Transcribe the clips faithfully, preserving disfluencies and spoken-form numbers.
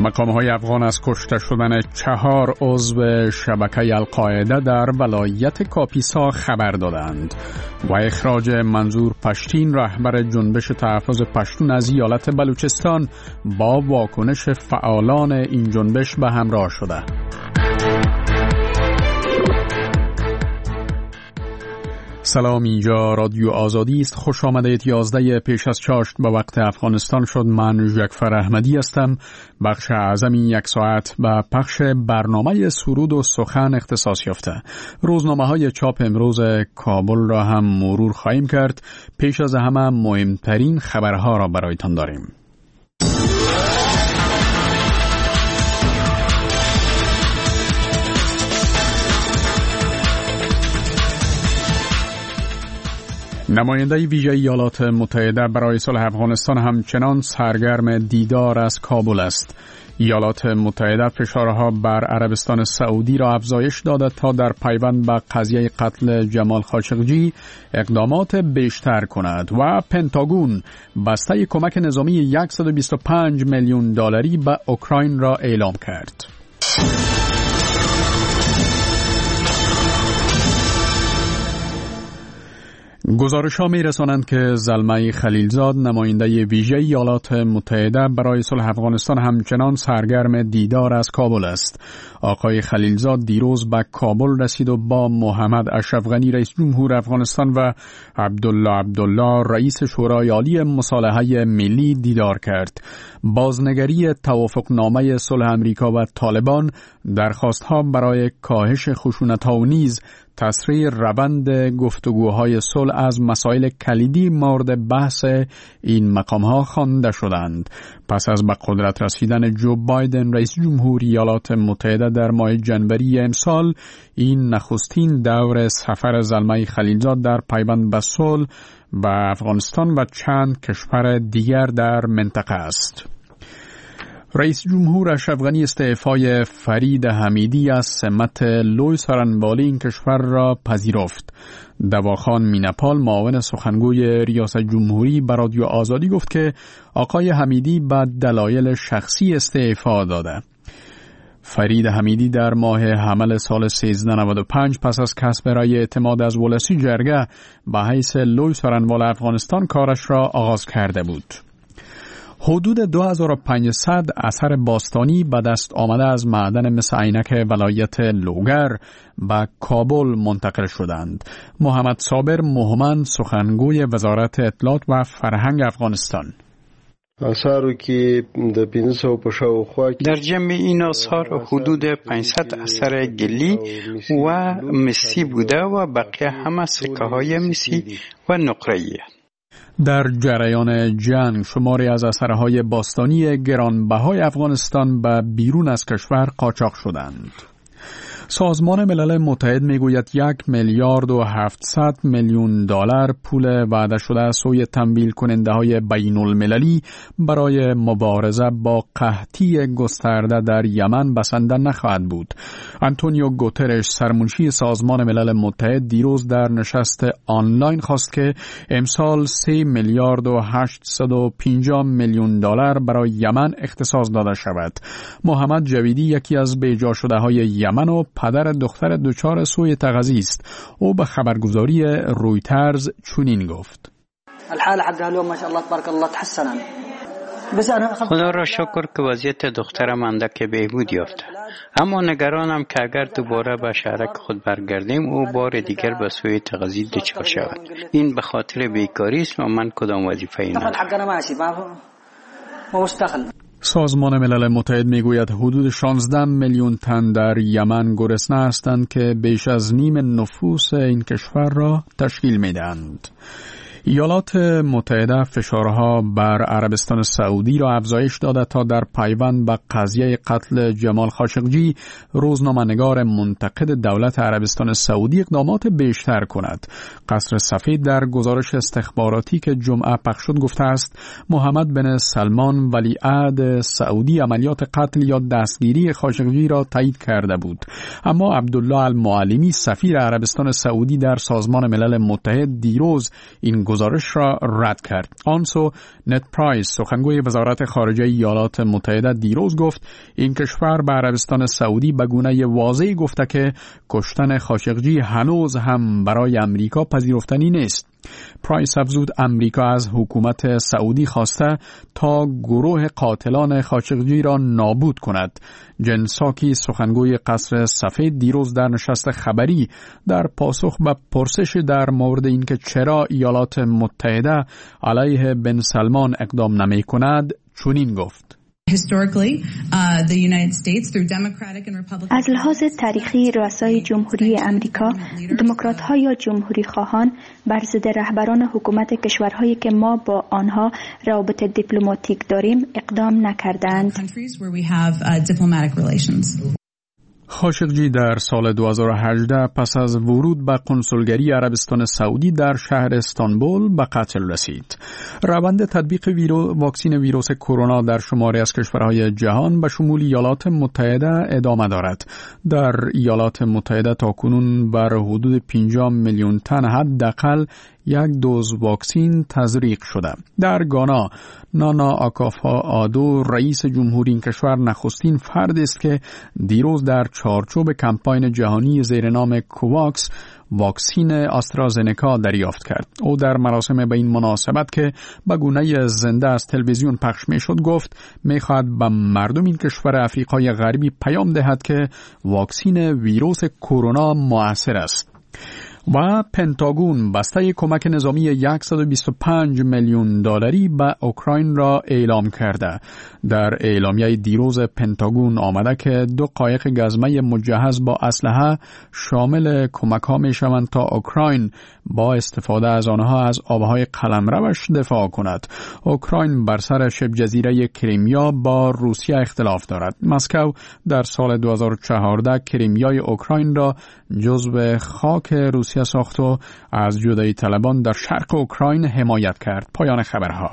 مقام‌های افغان از کشته شدن چهار عضو شبکه القاعده در ولایت کاپیسا خبر دادند و اخراج منظور پشتین رهبر جنبش تحفظ پشتون از ایالت بلوچستان با واکنش فعالان این جنبش به همراه شده. سلام، اینجا رادیو آزادی است. خوش آمدید. یازده پیش از چاشت به وقت افغانستان شد. من جعفر احمدی هستم. بخش اعظم این یک ساعت به پخش برنامه سرود و سخن اختصاص یافته. روزنامه های چاپ امروز کابل را هم مرور خواهیم کرد. پیش از همه مهمترین خبرها را برایتان داریم. نماینده ویژه ایالات متحده برای صلح افغانستان همچنان سرگرم دیدار از کابل است. ایالات متحده فشارها بر عربستان سعودی را افزایش داده تا در پیوند به قضیه قتل جمال خاشقجی اقدامات بیشتر کند و پنتاگون بسته کمک نظامی صد و بیست و پنج میلیون دلاری به اوکراین را اعلام کرد. گزارش‌ها می‌رسانند که زلمه خلیلزاد نماینده ویژه ایالات متحده برای صلح افغانستان همچنان سرگرم دیدار از کابل است. آقای خلیلزاد دیروز به کابل رسید و با محمد اشرف غنی رئیس جمهور افغانستان و عبدالله عبدالله رئیس شورای عالی مصالحه ملی دیدار کرد. بازنگری توافقنامه صلح امریکا و طالبان، درخواست‌ها برای کاهش خشونت‌ها و نیز تسریع روند گفتگوهای صلح از مسائل کلیدی مورد بحث این مقام‌ها خوانده شدند. پس از به قدرت رسیدن جو بایدن رئیس جمهور ایالات متحده در ماه جنوری امسال، این نخستین دور سفر زلمه خلیلزاد در پیوند به صلح به افغانستان و چند کشور دیگر در منطقه است. رئیس جمهور اشرف غنی استعفای فرید حمیدی از سمت لوی سارنوالی این کشور را پذیرفت. دواخان مینپال معاون سخنگوی ریاست جمهوری به رادیو آزادی گفت که آقای حمیدی به دلایل شخصی استعفا داده. فرید حمیدی در ماه حمل سال سیزده نود و پنج پس از کسب رای اعتماد از ولسی جرگه به حیث لوی سارنوال افغانستان کارش را آغاز کرده بود. حدود دو هزار و پانصد اثر باستانی به دست آمده از معدن مس عینک ولایت لوگر به کابل منتقل شدند. محمد صابر مهمن سخنگوی وزارت اطلاعات و فرهنگ افغانستان: آثارو که در پانصد په شاوخوا در جمع این آثار حدود پانصد اثر گلی و مسی بوده و بقیه همه سکه های مسی و نقره‌ای. در جریان جنگ شماری از اثرهای باستانی گرانبهای افغانستان به بیرون از کشور قاچاق شدند. سازمان ملل متحد میگوید یک میلیارد و هفتصد میلیون دلار پول وعده شده از سوی تمویل کننده های بین المللی برای مبارزه با قحطی گسترده در یمن بسنده نخواهد بود. آنتونیو گوترش سرمنشی سازمان ملل متحد دیروز در نشست آنلاین خواست که امسال سه میلیارد و هشتصد و پنجاه میلیون دلار برای یمن اختصاص داده شود. محمد جویدی یکی از بیجا شده های یمن و پدر دختر دچار سوء تغذیه است. او به خبرگزاری رویترز چنین گفت: الحال حقها اليوم ما شاء الله تبارك الله تحسن. خدا را شکر که وضعیت دخترم اندک بهبود یافته، اما نگرانم که اگر دوباره به شهرک خود برگردیم او بار دیگر به سوء تغذیه دچار شود. این به خاطر بیکاری است و من کدام وظیفه ای ندارم. سازمان ملل متحد میگوید حدود شانزده میلیون تن در یمن گرسنه هستند که بیش از نیم نفوس این کشور را تشکیل میدهند. ایالات متحده فشارها بر عربستان سعودی را افزایش داده تا در پیوند به قضیه قتل جمال خاشقجی روزنامه‌نگار منتقد دولت عربستان سعودی اقدامات بیشتر کند. قصر سفید در گزارش استخباراتی که جمعه پخش شد گفته است محمد بن سلمان ولیعهد سعودی عملیات قتل یا دستگیری خاشقجی را تایید کرده بود، اما عبدالله المعلمی سفیر عربستان سعودی در سازمان ملل متحد دیروز این گزارش را رد کرد. آنسو نت پرایس سخنگوی وزارت خارجه ایالات متحده دیروز گفت این کشور به عربستان سعودی به گونه واضحی گفته که کشتن خاشقجی هنوز هم برای امریکا پذیرفتنی نیست. پرایس افزود امریکا از حکومت سعودی خواسته تا گروه قاتلان خاشقجی را نابود کند. جن ساکی سخنگوی قصر سفید دیروز در نشست خبری در پاسخ به پرسش در مورد اینکه چرا ایالات متحده علیه بن سلمان اقدام نمی کند چنین گفت: از لحاظ تاریخی رؤسای جمهوری امریکا، دموکرات‌ها یا جمهوری خواهان بر ضد رهبران حکومت کشورهایی که ما با آنها روابط دیپلماتیک داریم اقدام نکردند. خاشقجی در سال دو هزار و هجده پس از ورود به قنصلگری عربستان سعودی در شهر استانبول به قتل رسید. روند تطبیق ویرو واکسن ویروس کرونا در شماری از کشورهای جهان به شمول ایالات متحده ادامه دارد. در ایالات متحده تاکنون بر حدود پنجاه میلیون تن حداقل یک دوز واکسن تزریق شده. در گانا نانا آکافا آدو رئیس جمهوری این کشور نخستین فرد است که دیروز در چارچوب کمپاین جهانی زیر نام کوواکس واکسن آسترازنکا دریافت کرد. او در مراسم به این مناسبت که به گونه زنده از تلویزیون پخش می شد گفت می خواهد به مردم این کشور افریقای غربی پیام دهد که واکسن ویروس کرونا مؤثر است. و پنتاگون بسته کمک نظامی صد و بیست و پنج میلیون دلاری به اوکراین را اعلام کرده. در اعلامیه دیروز پنتاگون آمده که دو قایق گزمه مجهز با اسلحه شامل کمک ها می شوند تا اوکراین با استفاده از آنها از آبهای قلمروش دفاع کند. اوکراین بر سر شبه جزیره کریمیا با روسیه اختلاف دارد. مسکو در سال دو هزار و چهارده کریمیای اوکراین را جزو خاک روسیه ساخت و از جدایی طلبان در شرق اوکراین حمایت کرد. پایان خبرها.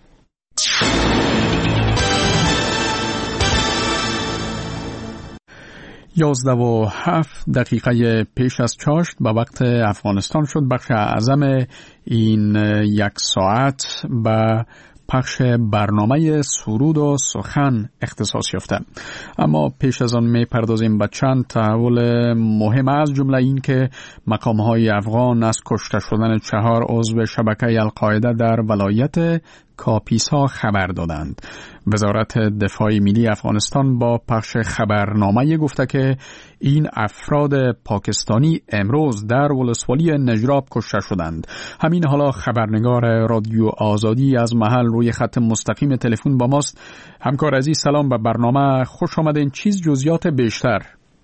یازده و هفت دقیقه پیش از چاشت به وقت افغانستان شد. بخش اعظم این یک ساعت به پخش برنامه سرود و سخن اختصاص یافته. اما پیش از آن می پردازیم به چند تحول مهم، از جمله این که مقام‌های افغان از کشته شدن چهار عضو شبکه القاعده در ولایت کاپیسا خبر دادند. وزارت دفاع ملی افغانستان با پخش خبرنامه گفته که این افراد پاکستانی امروز در ولسوالی نجراب کشته شدند. همین حالا خبرنگار رادیو آزادی از محل روی خط مستقیم تلفن با ماست. همکار عزیز سلام به برنامه، خوش آمدین. چیز جزئیات بیشتر؟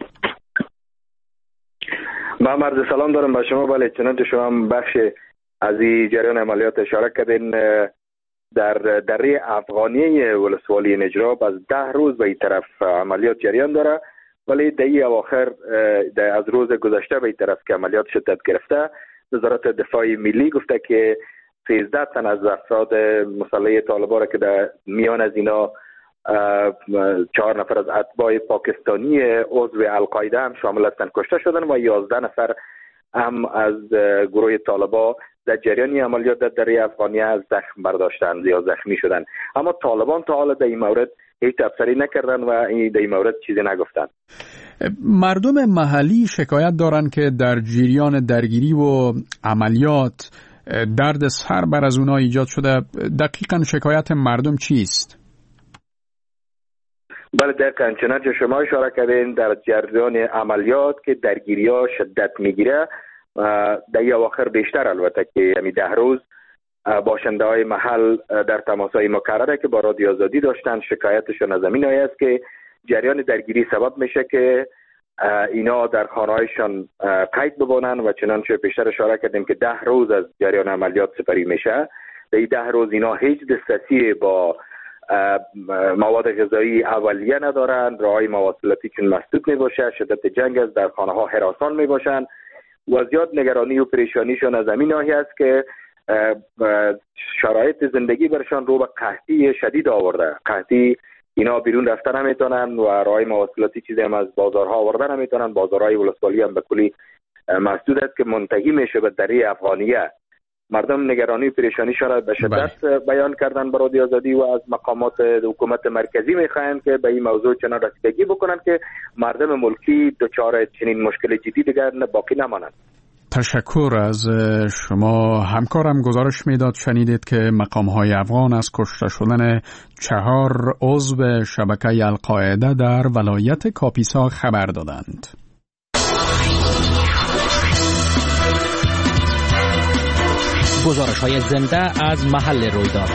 من عرض سلام دارم به شما. بله، چنانچه شما بخش از این جریان عملیات اشاره کردین، در دره افغانی ولسوالی نجراب از ده روز به این طرف عملیات جریان داره، ولی در این اواخر از روز گذشته به این طرف که عملیات شدت گرفته. وزارت دفاع ملی گفته که سیزده تن از افراد مسلح طالبان که در میان از اینا چهار نفر از اتباع پاکستانی عضو القاعده هم شامل هستند کشته شدن و یازده نفر هم از گروه طالبان در جریان عملیات در دره افغانی از زخم برداشتند یا زخمی شدند. اما طالبان تا حالا در این مورد هیچ تبصری نکردند و در این مورد چیزی نگفتند. مردم محلی شکایت دارند که در جریان درگیری و عملیات درد سر بر از اونها ایجاد شده. دقیقاً شکایت مردم چیست؟ بله دقیقاً چنانچه شما اشاره کردین، در جریان عملیات که درگیری ها شدت میگیره در این اواخر بیشتر، البته که یعنی ده روز باشنده های محل در تماس های مکرره که با رادیو آزادی داشتن شکایتشون از همین آیه است که جریان درگیری سبب میشه که اینا در خانه هایشان قید بمانن و چنانچه پیشتر اشاره کردیم که ده روز از جریان عملیات سپری میشه. در این ده روز اینا هیچ دسترسی با مواد غذایی اولیه ندارن، راههای مواصلاتی چون مسدود میباشه، شدت جنگ است، در خانه ها هراسان میباشن و زیاد نگرانی و پریشانیشون از همین ناحیه است که شرایط زندگی برشان رو به قحطی شدید آورده. قحطی اینا بیرون رفتن نمیتونن و راههای مواصلاتی چیزی هم از بازارها آوردن نمیتونن. بازارهای ولسوالی هم به کلی مسدود است که منتهی میشه به دره افغانیه مردم نگرانی و پریشانیشان را به شدت بیان کردن به رادیو آزادی و از مقامات حکومت مرکزی میخواهند که به این موضوع چنان رسیدگی بکنند که مردم ملکی دچار چنین مشکل جدی دیگر باقی نمانند. تشکر از شما. همکارم گزارش میداد شنیدید که مقام‌های افغان از کشته شدن چهار عضو شبکه القاعده در ولایت کاپیسا خبر دادند. گزارش‌های زنده از محل رویداد.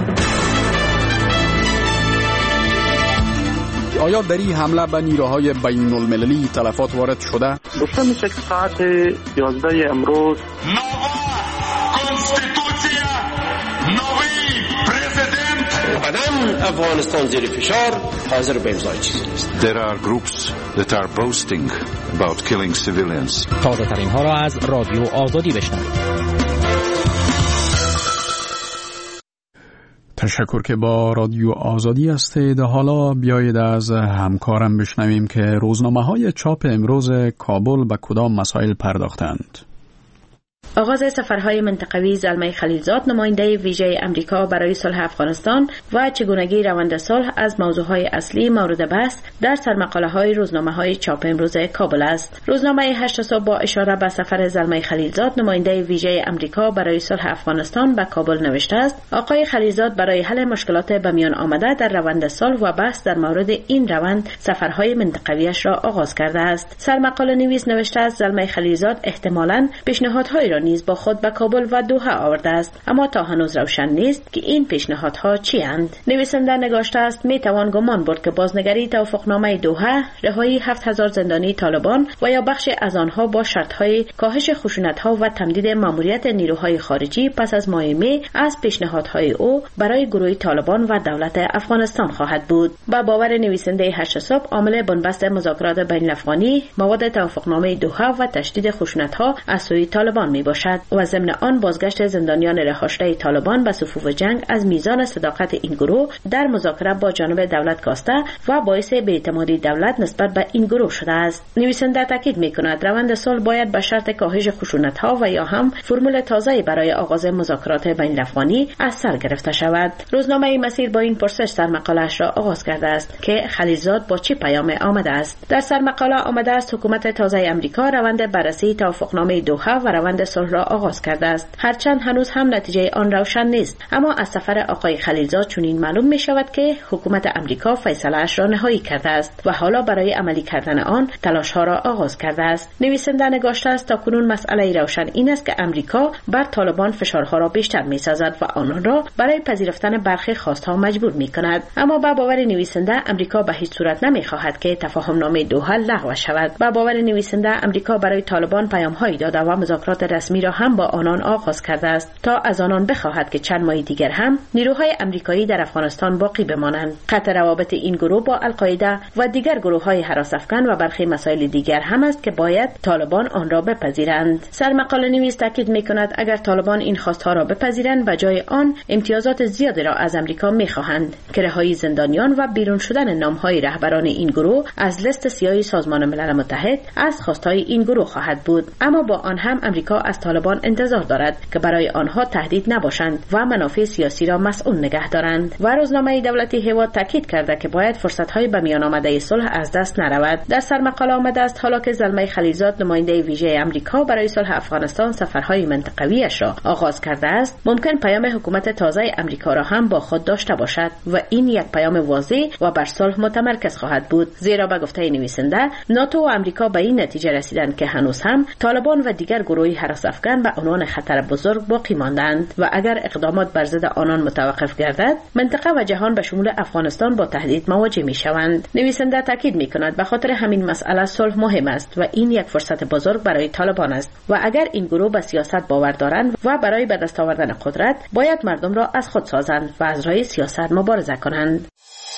آیا در این حمله به نیروهای بین المللی تلفات وارد شده؟ گفته میشه که ساعت یازده امروز قدم افغانستان زیر فشار حاضر به امضای چیزی نیست. There are groups that are boasting about killing civilians. تازه ترین ها را از رادیو آزادی بشنوید. تشکر که با رادیو آزادی هستید. حالا بیایید از همکارم بشنویم که روزنامه‌های چاپ امروز کابل به کدام مسائل پرداختند. آغاز سفرهای منطقوی زلمه خلیلزاد نماینده ویژه امریکا برای صلح افغانستان و چگونگی روند صلح از موضوعهای اصلی مورد بحث در سرمقاله‌های روزنامه‌های چاپ امروز کابل است. روزنامه هشت صبح با اشاره به سفر زلمه خلیلزاد نماینده ویژه امریکا برای صلح افغانستان به کابل نوشته است: آقای خلیلزاد برای حل مشکلات به میان آمده در روند صلح و بحث در مورد این روند سفرهای منطقویش را آغاز کرده است. سرمقاله نویس نوشته است زلمه خلیلزاد احتمالاً پیشنهادهای را نیز با خود به کابل و دوحه آورده است، اما تا هنوز روشن نیست که این پیشنهادها چی اند. نویسنده نگاشته است می توان گمان برد که بازنگری توافقنامه دوحه، رهایی هفت هزار زندانی طالبان و یا بخش از آنها با شرط‌های کاهش خشونت‌ها و تمدید ماموریت نیروهای خارجی پس از ماه می از پیشنهادهای او برای گروه طالبان و دولت افغانستان خواهد بود. با باور نویسنده هشت صبح عامل بنبست مذاکرات بین الافغانی مواد توافقنامه دوحه و تشدید خشونت‌ها از سوی طالبان می باشد و ضمن آن بازگشت زندانیان رهاشته طالبان به صفوف جنگ از میزان صداقت این گروه در مذاکره با جانب دولت کاسته و باعث بی‌اعتمادی دولت نسبت به این گروه شده است. نویسنده تاکید می‌کند روند صلح باید به شرط کاهش خشونت‌ها و یا هم فرمول تازه‌ای برای آغاز مذاکرات بین الافغانی از سر گرفته شود. روزنامه مسیر با این پرسش سرمقاله‌اش را آغاز کرده است که خلیلزاد با چه پیام آمده است. در سرمقاله آمده است حکومت تازه آمریکا روند بررسی توافقنامه دوحه و روند صلح را آغاز کرده است. هرچند هنوز هم نتیجه آن روشن نیست، اما از سفر آقای خلیلزاد چنین معلوم می شود که حکومت آمریکا فیصله‌اش را نهایی کرده است و حالا برای عملی کردن آن تلاش‌ها را آغاز کرده است. نویسنده نگاشته است تا کنون مسئله روشن این است که آمریکا بر طالبان فشارها را بیشتر می‌سازد و آنان را برای پذیرفتن برخی خواست‌ها مجبور می‌کند. اما با باور نویسنده آمریکا به هیچ صورت نمی‌خواهد که تفاهم‌نامه دوحه لغو شود. با باور نویسنده آمریکا برای طالبان پیام‌هایی داده و مذاکرات رسمی را هم با آنان آغاز کرده است تا از آنان بخواهد که چند ماه دیگر هم نیروهای آمریکایی در افغانستان باقی بمانند. قطع روابط این گروه با القاعده و دیگر گروه‌های هراس افکن و برخی مسائل دیگر هم است که باید طالبان آن را بپذیرند. سرمقاله نویس تاکید می‌کند اگر طالبان این خواست‌ها را بپذیرند و جای آن امتیازات زیادی را از آمریکا می‌خواهند که رهایی زندانیان و بیرون شدن نام‌های رهبران این گروه از لیست سیاه سازمان ملل متحد از خواست‌های این گروه خواهد بود. اما با آن هم آمریکا از طالبان انتظار دارد که برای آنها تهدید نباشند و منافع سیاسی را مسئول نگه دارند. و روزنامه دولتی هوا تاکید کرده که باید فرصت‌های به میان آمده صلح از دست نرود. در سرمقاله آمده است حالا که زلمه خلیلزاد نماینده ویژه آمریکا برای صلح افغانستان سفرهای منطقویش را آغاز کرده است، ممکن پیام حکومت تازه آمریکا را هم با خود داشته باشد و این یک پیام واضح و بر صلح متمرکز خواهد بود، زیرا به گفته نویسنده ناتو و آمریکا به این نتیجه رسیدند که هنوز هم طالبان و دیگر گروهی هراس افکن به عنوان خطر بزرگ باقی ماندند و اگر اقدامات بر ضد آنان متوقف گردد منطقه و جهان به شمول افغانستان با تهدید مواجه می‌شوند. نویسنده تاکید می‌کند به خاطر همین مسئله صلح مهم است و این یک فرصت بزرگ برای طالبان است و اگر این گروه به سیاست باور دارند و برای به دست آوردن قدرت باید مردم را از خود سازند و از راه سیاست مبارزه کنند.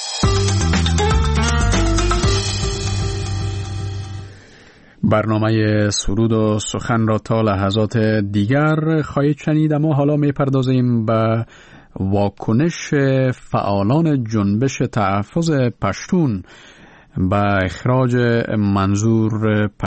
برنامه سرود و سخن را تا لحظات دیگر خواهید شنید، اما حالا می‌پردازیم به واکنش فعالان جنبش تحفظ پشتون به اخراج منظور